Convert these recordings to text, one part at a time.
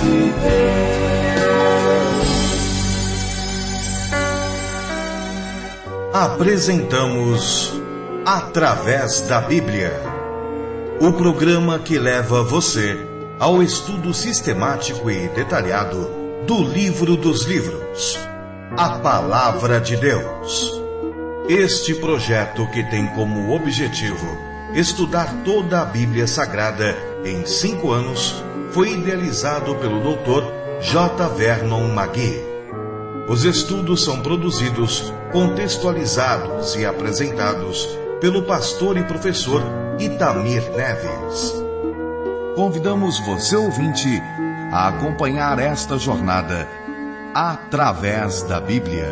Apresentamos Através da Bíblia, o programa que leva você ao estudo sistemático e detalhado do livro dos livros, a Palavra de Deus. Este projeto, que tem como objetivo estudar toda a Bíblia Sagrada em 5 anos, foi idealizado pelo Dr. J. Vernon McGee. Os estudos são produzidos, contextualizados e apresentados pelo pastor e professor Itamir Neves. Convidamos você, ouvinte, a acompanhar esta jornada através da Bíblia.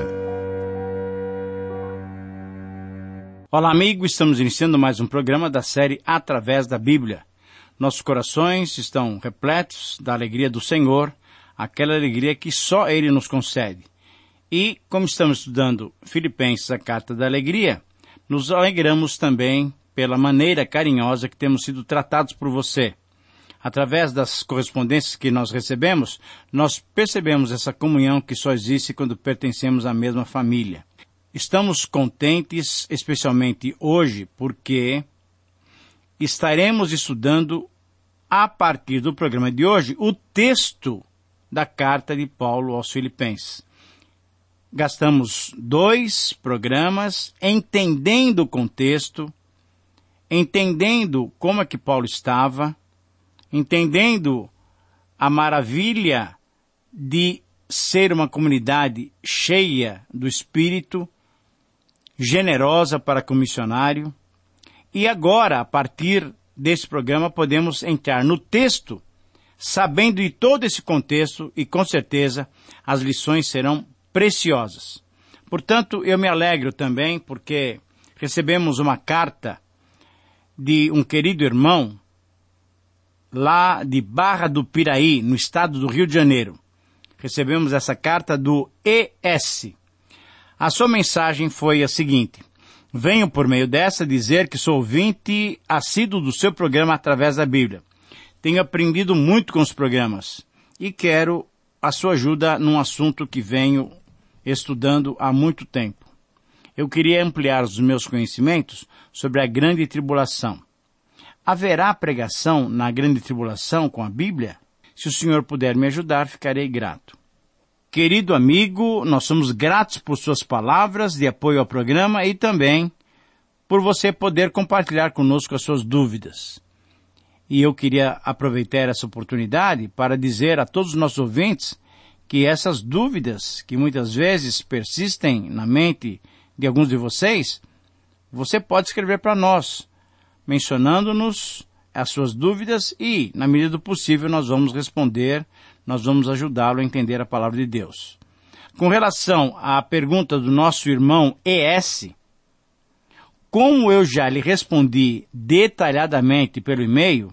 Olá, amigo, estamos iniciando mais um programa da série Através da Bíblia. Nossos corações estão repletos da alegria do Senhor, aquela alegria que só Ele nos concede. E, como estamos estudando Filipenses, a Carta da Alegria, nos alegramos também pela maneira carinhosa que temos sido tratados por você. Através das correspondências que nós recebemos, nós percebemos essa comunhão que só existe quando pertencemos à mesma família. Estamos contentes, especialmente hoje, porque estaremos estudando, a partir do programa de hoje, o texto da carta de Paulo aos Filipenses. Gastamos 2 programas entendendo o contexto, entendendo como é que Paulo estava, entendendo a maravilha de ser uma comunidade cheia do Espírito, generosa para com o missionário. E agora, a partir desse programa, podemos entrar no texto, sabendo de todo esse contexto, e com certeza as lições serão preciosas. Portanto, eu me alegro também porque recebemos uma carta de um querido irmão lá de Barra do Piraí, no estado do Rio de Janeiro. Recebemos essa carta do ES. A sua mensagem foi a seguinte: venho por meio dessa dizer que sou ouvinte assíduo do seu programa através da Bíblia. Tenho aprendido muito com os programas e quero a sua ajuda num assunto que venho estudando há muito tempo. Eu queria ampliar os meus conhecimentos sobre a grande tribulação. Haverá pregação na grande tribulação com a Bíblia? Se o senhor puder me ajudar, ficarei grato. Querido amigo, nós somos gratos por suas palavras de apoio ao programa e também por você poder compartilhar conosco as suas dúvidas. E eu queria aproveitar essa oportunidade para dizer a todos os nossos ouvintes que essas dúvidas, que muitas vezes persistem na mente de alguns de vocês, você pode escrever para nós, mencionando-nos as suas dúvidas e, na medida do possível, nós vamos responder, nós vamos ajudá-lo a entender a palavra de Deus. Com relação à pergunta do nosso irmão ES, como eu já lhe respondi detalhadamente pelo e-mail,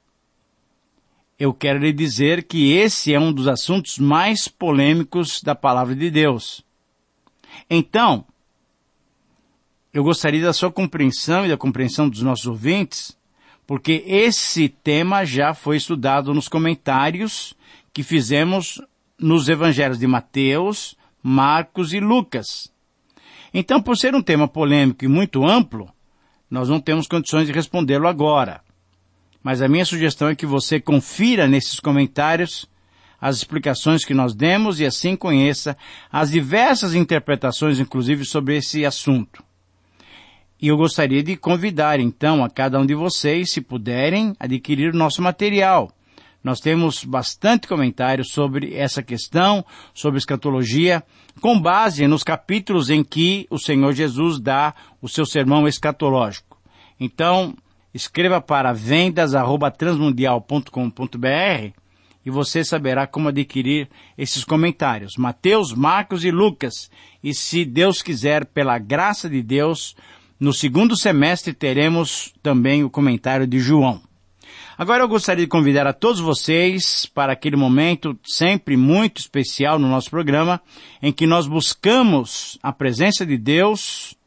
eu quero lhe dizer que esse é um dos assuntos mais polêmicos da palavra de Deus. Então, eu gostaria da sua compreensão e da compreensão dos nossos ouvintes, porque esse tema já foi estudado nos comentários que fizemos nos evangelhos de Mateus, Marcos e Lucas. Então, por ser um tema polêmico e muito amplo, nós não temos condições de respondê-lo agora. Mas a minha sugestão é que você confira nesses comentários as explicações que nós demos e assim conheça as diversas interpretações, inclusive, sobre esse assunto. E eu gostaria de convidar, então, a cada um de vocês, se puderem, adquirir o nosso material. Nós temos bastante comentários sobre essa questão, sobre escatologia, com base nos capítulos em que o Senhor Jesus dá o seu sermão escatológico. Então, escreva para vendas@transmundial.com.br e você saberá como adquirir esses comentários. Mateus, Marcos e Lucas. E se Deus quiser, pela graça de Deus, no segundo semestre teremos também o comentário de João. Agora eu gostaria de convidar a todos vocês para aquele momento sempre muito especial no nosso programa, em que nós buscamos a presença de Deus,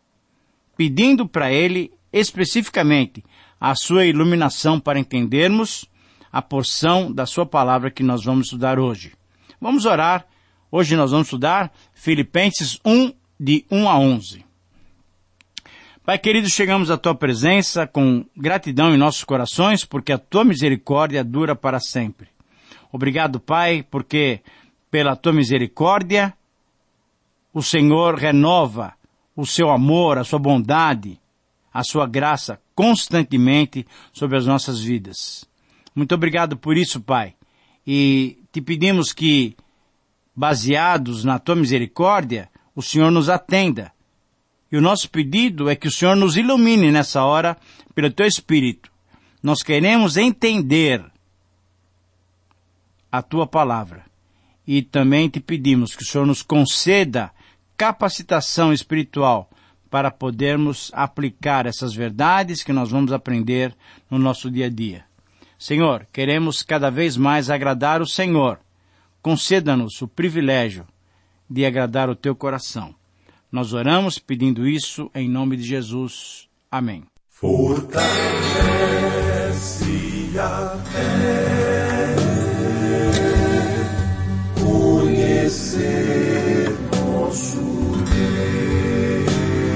pedindo para Ele especificamente a sua iluminação para entendermos a porção da sua palavra que nós vamos estudar hoje. Vamos orar. Hoje nós vamos estudar Filipenses 1, de 1 a 11. Pai querido, chegamos à Tua presença com gratidão em nossos corações, porque a Tua misericórdia dura para sempre. Obrigado, Pai, porque pela Tua misericórdia o Senhor renova o Seu amor, a Sua bondade, a Sua graça constantemente sobre as nossas vidas. Muito obrigado por isso, Pai. E te pedimos que, baseados na Tua misericórdia, o Senhor nos atenda. E o nosso pedido é que o Senhor nos ilumine nessa hora pelo Teu Espírito. Nós queremos entender a Tua palavra. E também te pedimos que o Senhor nos conceda capacitação espiritual para podermos aplicar essas verdades que nós vamos aprender no nosso dia a dia. Senhor, queremos cada vez mais agradar o Senhor. Conceda-nos o privilégio de agradar o Teu coração. Nós oramos pedindo isso em nome de Jesus. Amém. Fortalece a fé, conhecer nosso Deus.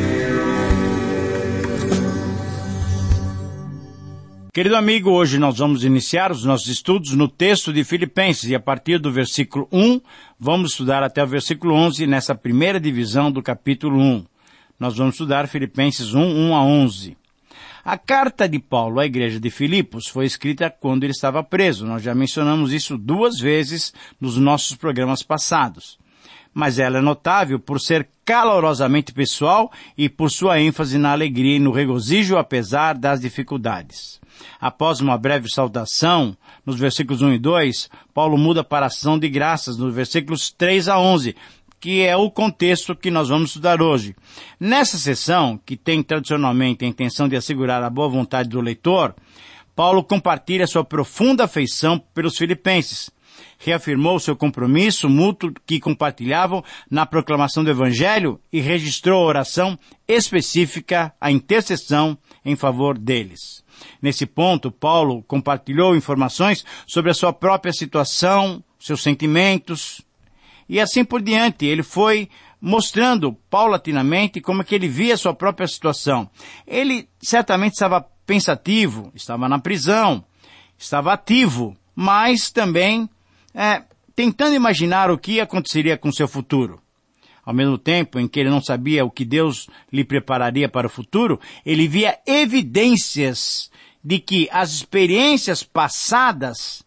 Querido amigo, hoje nós vamos iniciar os nossos estudos no texto de Filipenses e a partir do versículo 1, vamos estudar até o versículo 11 nessa primeira divisão do capítulo 1. Nós vamos estudar Filipenses 1, 1 a 11. A carta de Paulo à igreja de Filipos foi escrita quando ele estava preso. Nós já mencionamos isso 2 vezes nos nossos programas passados. Mas ela é notável por ser calorosamente pessoal e por sua ênfase na alegria e no regozijo apesar das dificuldades. Após uma breve saudação, nos versículos 1 e 2, Paulo muda para a ação de graças, nos versículos 3 a 11, que é o contexto que nós vamos estudar hoje. Nessa sessão, que tem tradicionalmente a intenção de assegurar a boa vontade do leitor, Paulo compartilha sua profunda afeição pelos filipenses. Reafirmou seu compromisso mútuo que compartilhavam na proclamação do Evangelho e registrou a oração específica, a intercessão em favor deles. Nesse ponto, Paulo compartilhou informações sobre a sua própria situação, seus sentimentos, e assim por diante. Ele foi mostrando paulatinamente como que ele via a sua própria situação. Ele certamente estava pensativo, estava na prisão, estava ativo, mas também tentando imaginar o que aconteceria com seu futuro. Ao mesmo tempo em que ele não sabia o que Deus lhe prepararia para o futuro, ele via evidências de que as experiências passadas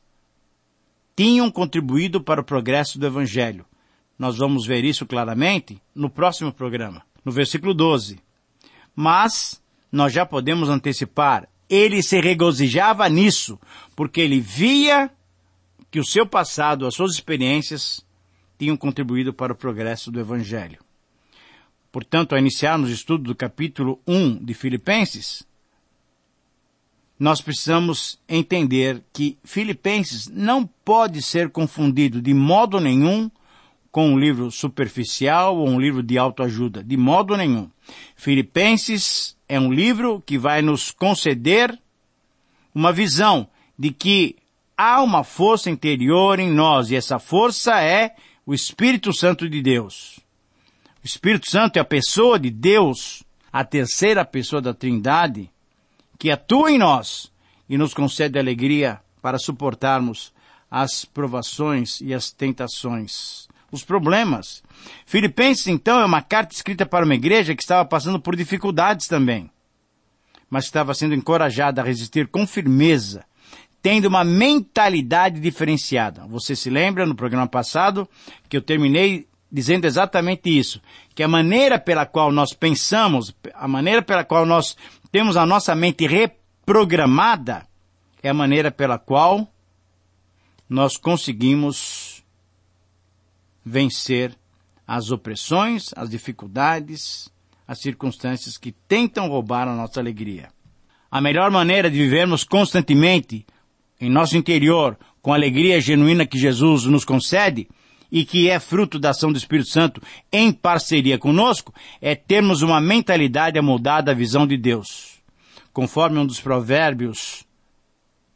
tinham contribuído para o progresso do Evangelho. Nós vamos ver isso claramente no próximo programa, no versículo 12. Mas nós já podemos antecipar, ele se regozijava nisso, porque ele via que o seu passado, as suas experiências, tinham contribuído para o progresso do Evangelho. Portanto, ao iniciarmos o estudo do capítulo 1 de Filipenses, nós precisamos entender que Filipenses não pode ser confundido de modo nenhum com um livro superficial ou um livro de autoajuda, de modo nenhum. Filipenses é um livro que vai nos conceder uma visão de que há uma força interior em nós, e essa força é o Espírito Santo de Deus. O Espírito Santo é a pessoa de Deus, a terceira pessoa da Trindade, que atua em nós e nos concede alegria para suportarmos as provações e as tentações, os problemas. Filipenses, então, é uma carta escrita para uma igreja que estava passando por dificuldades também, mas estava sendo encorajada a resistir com firmeza, tendo uma mentalidade diferenciada. Você se lembra no programa passado que eu terminei dizendo exatamente isso, que a maneira pela qual nós pensamos, a maneira pela qual nós temos a nossa mente reprogramada, é a maneira pela qual nós conseguimos vencer as opressões, as dificuldades, as circunstâncias que tentam roubar a nossa alegria. A melhor maneira de vivermos constantemente em nosso interior, com a alegria genuína que Jesus nos concede e que é fruto da ação do Espírito Santo em parceria conosco, é termos uma mentalidade amoldada à visão de Deus. Conforme um dos provérbios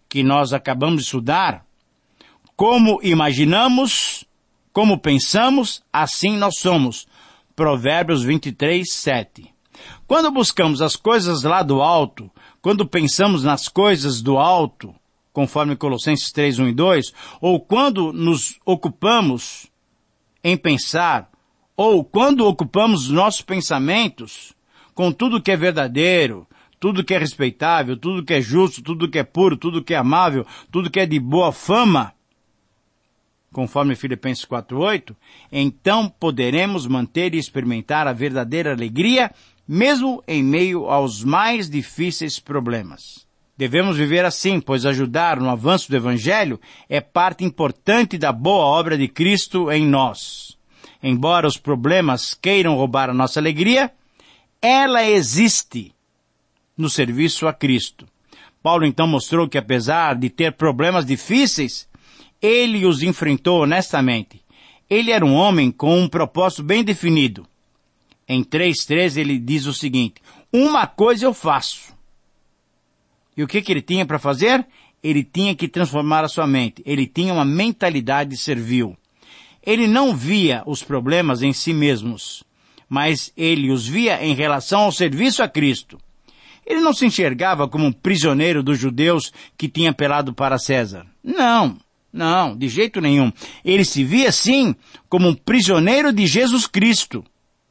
que nós acabamos de estudar, como imaginamos, como pensamos, assim nós somos. Provérbios 23, 7. Quando buscamos as coisas lá do alto, quando pensamos nas coisas do alto, conforme Colossenses 3, 1 e 2, ou quando nos ocupamos em pensar, ou quando ocupamos nossos pensamentos com tudo que é verdadeiro, tudo que é respeitável, tudo que é justo, tudo que é puro, tudo que é amável, tudo que é de boa fama, conforme Filipenses 4:8, então poderemos manter e experimentar a verdadeira alegria, mesmo em meio aos mais difíceis problemas. Devemos viver assim, pois ajudar no avanço do Evangelho é parte importante da boa obra de Cristo em nós. Embora os problemas queiram roubar a nossa alegria, ela existe no serviço a Cristo. Paulo então mostrou que apesar de ter problemas difíceis, ele os enfrentou honestamente. Ele era um homem com um propósito bem definido. Em 3:13 ele diz o seguinte: uma coisa eu faço. E o que ele tinha para fazer? Ele tinha que transformar a sua mente. Ele tinha uma mentalidade servil. Ele não via os problemas em si mesmos, mas ele os via em relação ao serviço a Cristo. Ele não se enxergava como um prisioneiro dos judeus que tinha apelado para César. Não, de jeito nenhum. Ele se via, sim, como um prisioneiro de Jesus Cristo.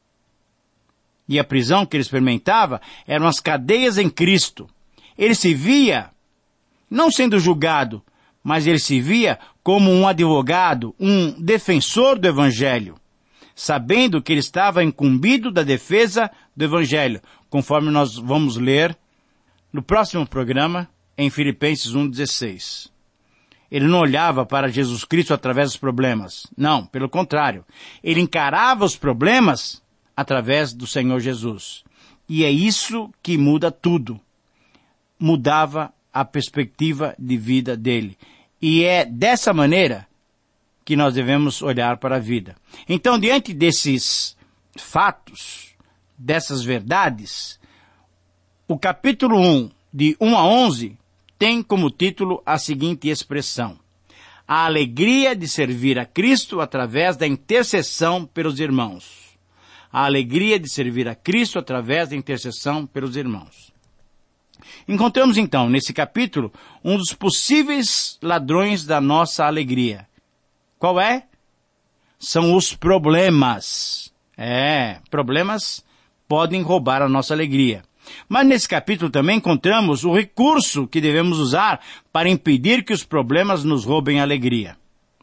E a prisão que ele experimentava eram as cadeias em Cristo. Ele se via, não sendo julgado, mas ele se via como um advogado, um defensor do Evangelho, sabendo que ele estava incumbido da defesa do Evangelho, conforme nós vamos ler no próximo programa, em Filipenses 1:16. Ele não olhava para Jesus Cristo através dos problemas. Não, pelo contrário. Ele encarava os problemas através do Senhor Jesus. E é isso que muda tudo. Mudava a perspectiva de vida dele. E é dessa maneira que nós devemos olhar para a vida. Então, diante desses fatos, dessas verdades, o capítulo 1, de 1 a 11, tem como título a seguinte expressão: a alegria de servir a Cristo através da intercessão pelos irmãos. A alegria de servir a Cristo através da intercessão pelos irmãos. Encontramos então, nesse capítulo, um dos possíveis ladrões da nossa alegria. Qual é? São os problemas. Problemas podem roubar a nossa alegria. Mas nesse capítulo também encontramos o recurso que devemos usar para impedir que os problemas nos roubem a alegria.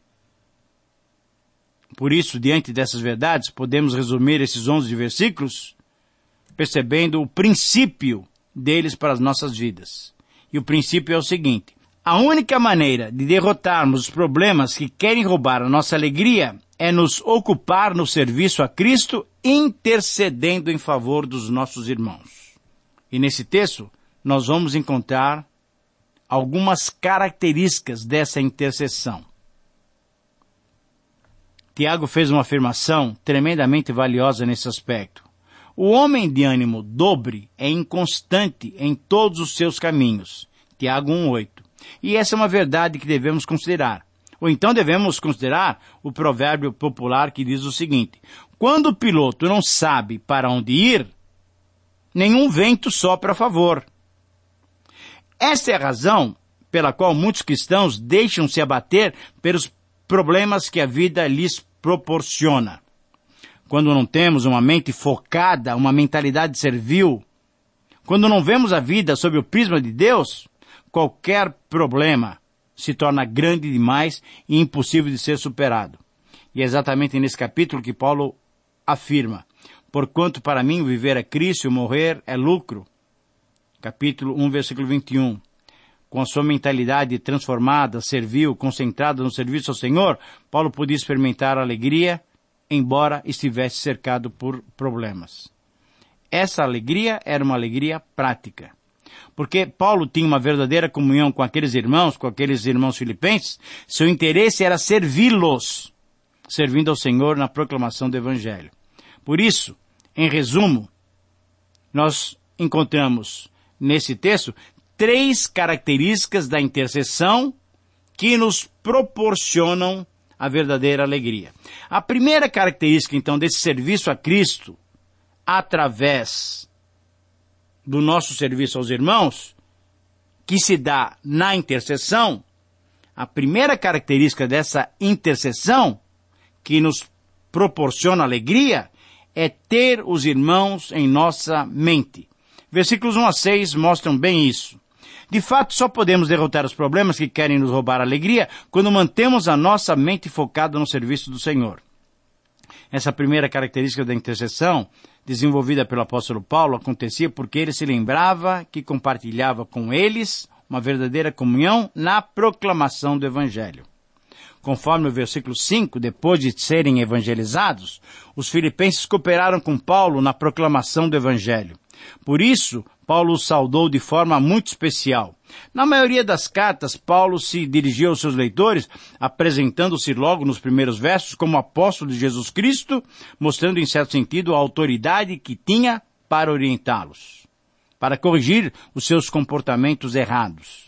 Por isso, diante dessas verdades, podemos resumir esses 11 versículos percebendo o princípio deles para as nossas vidas. E o princípio é o seguinte: a única maneira de derrotarmos os problemas que querem roubar a nossa alegria é nos ocupar no serviço a Cristo, intercedendo em favor dos nossos irmãos. E nesse texto, nós vamos encontrar algumas características dessa intercessão. Tiago fez uma afirmação tremendamente valiosa nesse aspecto. O homem de ânimo dobre é inconstante em todos os seus caminhos. Tiago 1:8. E essa é uma verdade que devemos considerar. Ou então devemos considerar o provérbio popular que diz o seguinte: quando o piloto não sabe para onde ir, nenhum vento sopra a favor. Esta é a razão pela qual muitos cristãos deixam-se abater pelos problemas que a vida lhes proporciona. Quando não temos uma mente focada, uma mentalidade servil, quando não vemos a vida sob o prisma de Deus, qualquer problema se torna grande demais e impossível de ser superado. E é exatamente nesse capítulo que Paulo afirma: porquanto para mim o viver é Cristo e o morrer é lucro. Capítulo 1, versículo 21. Com a sua mentalidade transformada, servil, concentrada no serviço ao Senhor, Paulo podia experimentar a alegria, embora estivesse cercado por problemas. Essa alegria era uma alegria prática. Porque Paulo tinha uma verdadeira comunhão com aqueles irmãos filipenses, seu interesse era servi-los, servindo ao Senhor na proclamação do Evangelho. Por isso, em resumo, nós encontramos nesse texto 3 características da intercessão que nos proporcionam a verdadeira alegria. A primeira característica, então, desse serviço a Cristo, através do nosso serviço aos irmãos, que se dá na intercessão, a primeira característica dessa intercessão que nos proporciona alegria é ter os irmãos em nossa mente. Versículos 1 a 6 mostram bem isso. De fato, só podemos derrotar os problemas que querem nos roubar a alegria quando mantemos a nossa mente focada no serviço do Senhor. Essa primeira característica da intercessão, desenvolvida pelo apóstolo Paulo, acontecia porque ele se lembrava que compartilhava com eles uma verdadeira comunhão na proclamação do Evangelho. Conforme o versículo 5, depois de serem evangelizados, os filipenses cooperaram com Paulo na proclamação do Evangelho. Por isso, Paulo os saudou de forma muito especial. Na maioria das cartas, Paulo se dirigiu aos seus leitores, apresentando-se logo nos primeiros versos como apóstolo de Jesus Cristo, mostrando em certo sentido a autoridade que tinha para orientá-los, para corrigir os seus comportamentos errados.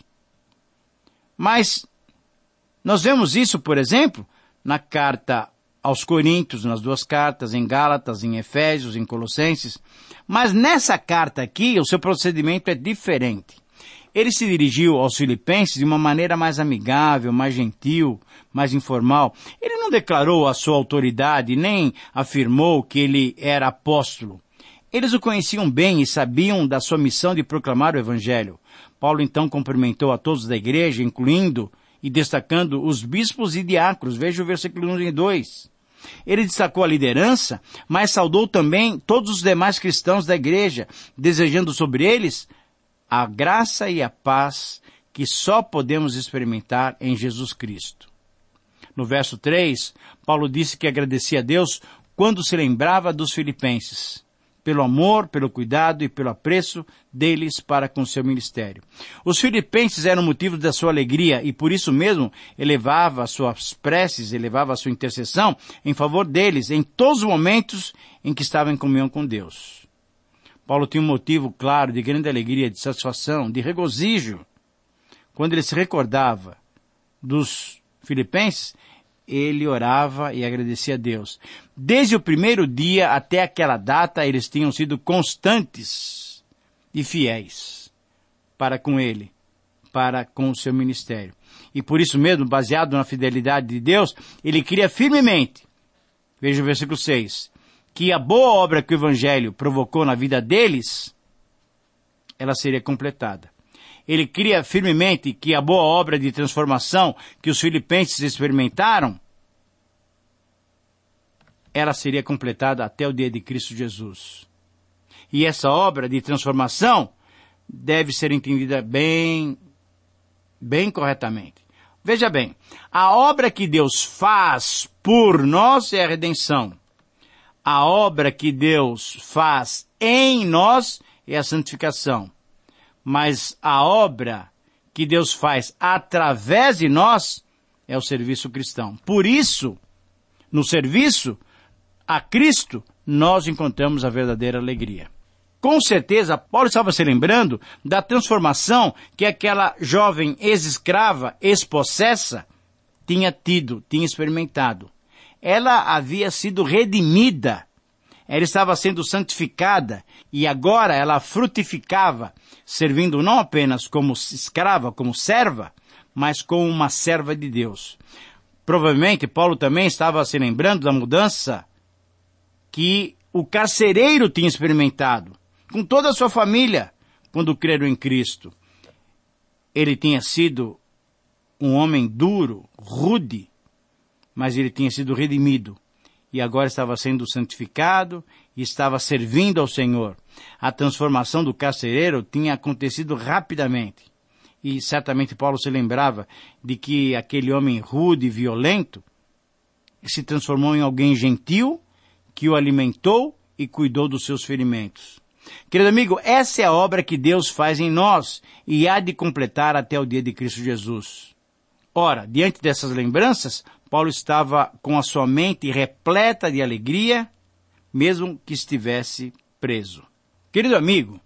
Mas nós vemos isso, por exemplo, na carta aos Coríntios, nas 2 cartas, em Gálatas, em Efésios, em Colossenses. Mas nessa carta aqui, o seu procedimento é diferente. Ele se dirigiu aos filipenses de uma maneira mais amigável, mais gentil, mais informal. Ele não declarou a sua autoridade, nem afirmou que ele era apóstolo. Eles o conheciam bem e sabiam da sua missão de proclamar o Evangelho. Paulo então cumprimentou a todos da igreja, incluindo e destacando os bispos e diáconos. Veja o versículo 1 e 2. Ele destacou a liderança, mas saudou também todos os demais cristãos da igreja, desejando sobre eles a graça e a paz que só podemos experimentar em Jesus Cristo. No verso 3, Paulo disse que agradecia a Deus quando se lembrava dos filipenses, pelo amor, pelo cuidado e pelo apreço deles para com seu ministério. Os filipenses eram motivo da sua alegria e por isso mesmo elevava as suas preces, elevava a sua intercessão em favor deles em todos os momentos em que estavam em comunhão com Deus. Paulo tinha um motivo claro de grande alegria, de satisfação, de regozijo. Quando ele se recordava dos filipenses, ele orava e agradecia a Deus. Desde o primeiro dia até aquela data, eles tinham sido constantes e fiéis para com ele, para com o seu ministério. E por isso mesmo, baseado na fidelidade de Deus, ele cria firmemente, veja o versículo 6, que a boa obra que o Evangelho provocou na vida deles, ela seria completada. Ele cria firmemente que a boa obra de transformação que os filipenses experimentaram, ela seria completada até o dia de Cristo Jesus. E essa obra de transformação deve ser entendida bem corretamente. Veja bem, a obra que Deus faz por nós é a redenção. A obra que Deus faz em nós é a santificação. Mas a obra que Deus faz através de nós é o serviço cristão. Por isso, no serviço a Cristo, nós encontramos a verdadeira alegria. Com certeza, Paulo estava se lembrando da transformação que aquela jovem ex-escrava, ex-possessa, tinha experimentado. Ela havia sido redimida. Ela estava sendo santificada e agora ela frutificava, servindo não apenas como escrava, como serva, mas como uma serva de Deus. Provavelmente Paulo também estava se lembrando da mudança que o carcereiro tinha experimentado, com toda a sua família, quando creram em Cristo. Ele tinha sido um homem duro, rude, mas ele tinha sido redimido. E agora estava sendo santificado e estava servindo ao Senhor. A transformação do carcereiro tinha acontecido rapidamente. E certamente Paulo se lembrava de que aquele homem rude e violento se transformou em alguém gentil, que o alimentou e cuidou dos seus ferimentos. Querido amigo, essa é a obra que Deus faz em nós e há de completar até o dia de Cristo Jesus. Ora, diante dessas lembranças, Paulo estava com a sua mente repleta de alegria, mesmo que estivesse preso. Querido amigo,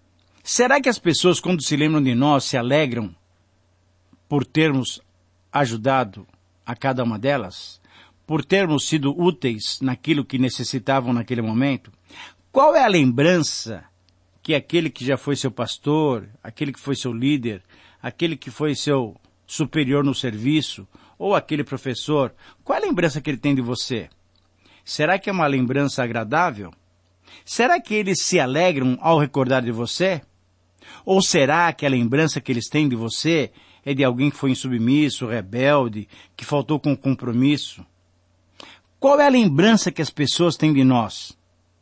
Será que as pessoas, quando se lembram de nós, se alegram por termos ajudado a cada uma delas? Por termos sido úteis naquilo que necessitavam naquele momento? Qual é a lembrança que aquele que já foi seu pastor, aquele que foi seu líder, aquele que foi seu superior no serviço, ou aquele professor, qual é a lembrança que ele tem de você? Será que é uma lembrança agradável? Será que eles se alegram ao recordar de você? Ou será que a lembrança que eles têm de você é de alguém que foi insubmisso, rebelde, que faltou com compromisso? Qual é a lembrança que as pessoas têm de nós?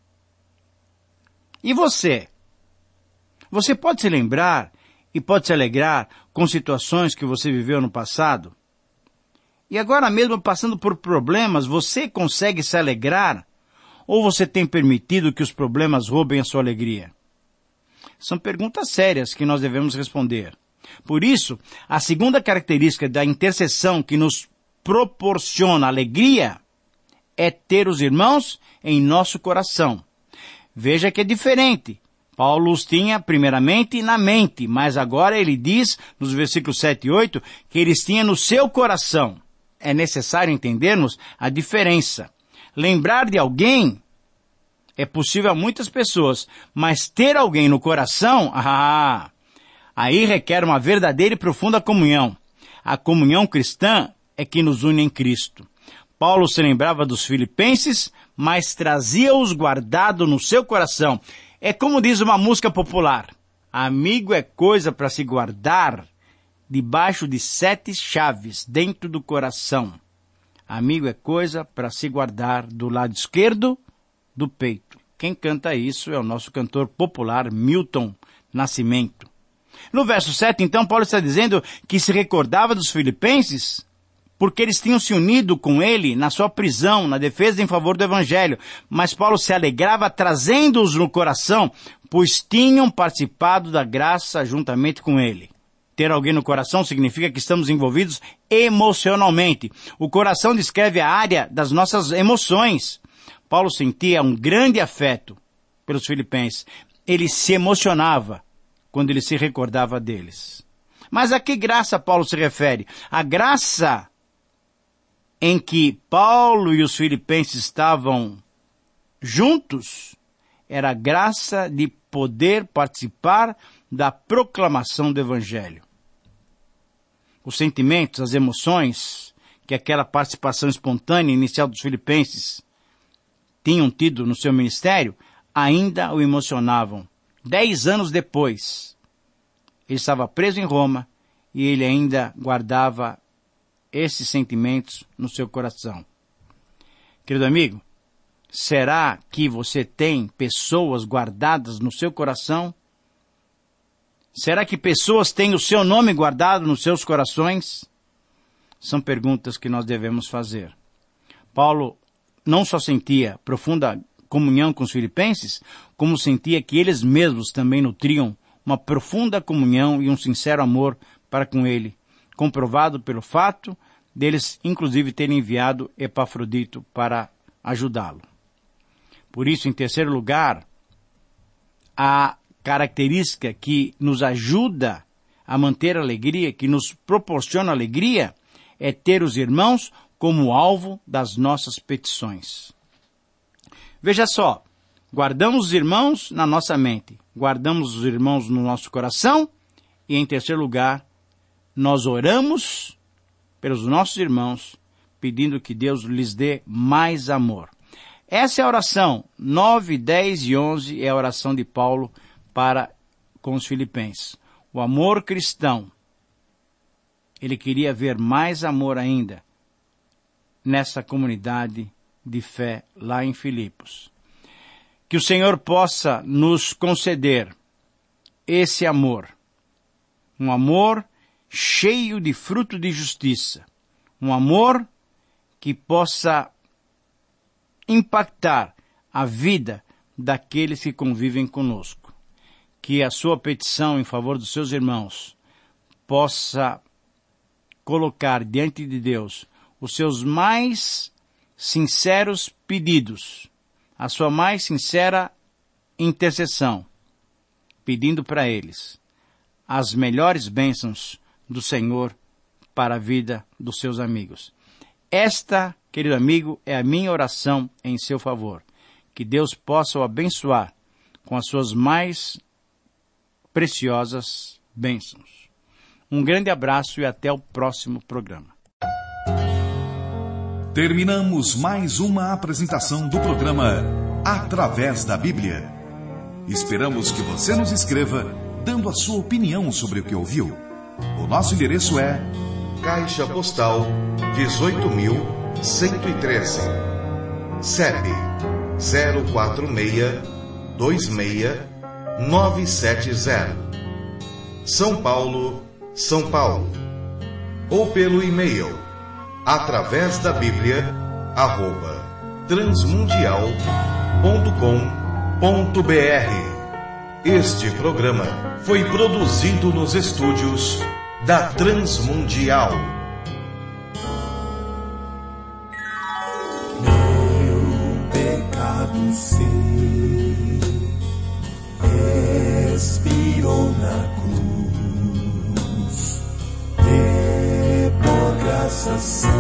E você? Você pode se lembrar e pode se alegrar com situações que você viveu no passado? E agora mesmo passando por problemas, você consegue se alegrar? Ou você tem permitido que os problemas roubem a sua alegria? São perguntas sérias que nós devemos responder. Por isso, a segunda característica da intercessão que nos proporciona alegria é ter os irmãos em nosso coração. Veja que é diferente. Paulo os tinha primeiramente na mente, mas agora ele diz, nos versículos 7 e 8, que eles tinham no seu coração. É necessário entendermos a diferença. Lembrar de alguém é possível a muitas pessoas, mas ter alguém no coração, aí requer uma verdadeira e profunda comunhão. A comunhão cristã é que nos une em Cristo. Paulo se lembrava dos filipenses, mas trazia-os guardado no seu coração. É como diz uma música popular, amigo é coisa para se guardar debaixo de 7 chaves dentro do coração. Amigo é coisa para se guardar do lado esquerdo do peito. Quem canta isso é o nosso cantor popular Milton Nascimento. No verso 7, então, Paulo está dizendo que se recordava dos filipenses porque eles tinham se unido com ele na sua prisão, na defesa em favor do Evangelho. Mas Paulo se alegrava trazendo-os no coração, pois tinham participado da graça juntamente com ele. Ter alguém no coração significa que estamos envolvidos emocionalmente. O coração descreve a área das nossas emoções. Paulo sentia um grande afeto pelos filipenses. Ele se emocionava quando ele se recordava deles. Mas a que graça Paulo se refere? A graça em que Paulo e os filipenses estavam juntos era a graça de poder participar da proclamação do Evangelho. Os sentimentos, as emoções que aquela participação espontânea inicial dos filipenses tinham tido no seu ministério, ainda o emocionavam. 10 anos depois, ele estava preso em Roma e ele ainda guardava esses sentimentos no seu coração. Querido amigo, será que você tem pessoas guardadas no seu coração? Será que pessoas têm o seu nome guardado nos seus corações? São perguntas que nós devemos fazer. Paulo não só sentia profunda comunhão com os filipenses, como sentia que eles mesmos também nutriam uma profunda comunhão e um sincero amor para com ele, comprovado pelo fato deles, inclusive, terem enviado Epafrodito para ajudá-lo. Por isso, em terceiro lugar, a característica que nos ajuda a manter a alegria, que nos proporciona alegria, é ter os irmãos como alvo das nossas petições. Veja só, guardamos os irmãos na nossa mente, guardamos os irmãos no nosso coração e, em terceiro lugar, nós oramos pelos nossos irmãos, pedindo que Deus lhes dê mais amor. Essa é a oração 9, 10 e 11, é a oração de Paulo para com os filipenses. O amor cristão, ele queria ver mais amor ainda nessa comunidade de fé lá em Filipos. Que o Senhor possa nos conceder esse amor, um amor cheio de fruto de justiça, um amor que possa impactar a vida daqueles que convivem conosco. Que a sua petição em favor dos seus irmãos possa colocar diante de Deus os seus mais sinceros pedidos, a sua mais sincera intercessão, pedindo para eles as melhores bênçãos do Senhor para a vida dos seus amigos. Esta, querido amigo, é a minha oração em seu favor. Que Deus possa o abençoar com as suas mais preciosas bênçãos. Um grande abraço e até o próximo programa. Terminamos mais uma apresentação do programa Através da Bíblia. Esperamos que você nos escreva dando a sua opinião sobre o que ouviu. O nosso endereço é Caixa Postal 18.113, CEP 04626-970, São Paulo, São Paulo. Ou pelo e-mail através da Bíblia @transmundial.com.br. Este programa foi produzido nos estúdios da Transmundial. Meu pecado se expirou na cruz, e por graça